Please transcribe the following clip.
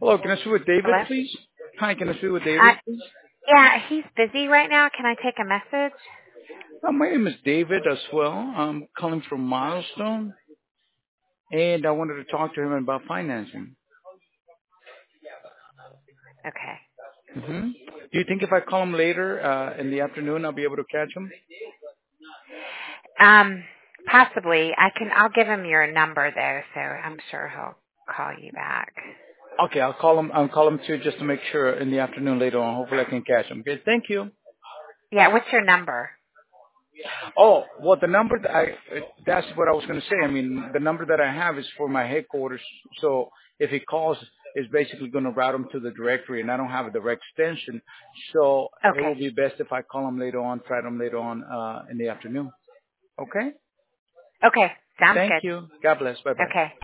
Hello, can I speak with David, Hello? please? Hi, can I speak with David, please? Yeah, he's busy right now. Can I take a message? My name is David as well. I'm calling from Milestone, and I wanted to talk to him about financing. Okay. hmm Do you think if I call him later in the afternoon, I'll be able to catch him? Possibly. I'll give him your number though, so I'm sure he'll call you back. Okay, I'll call him. I'll call him too, just to make sure in the afternoon later on. Hopefully, I can catch him. Okay, thank you. Yeah, what's your number? Oh, well, the number that's what I was going to say. I mean, the number that I have is for my headquarters. So if he calls, it's basically going to route him to the directory, and I don't have a direct extension. So it Okay. will be best if I call him later on, try him later on in the afternoon. Okay? Okay. Sounds Thank good. you. God bless. Bye-bye. Okay.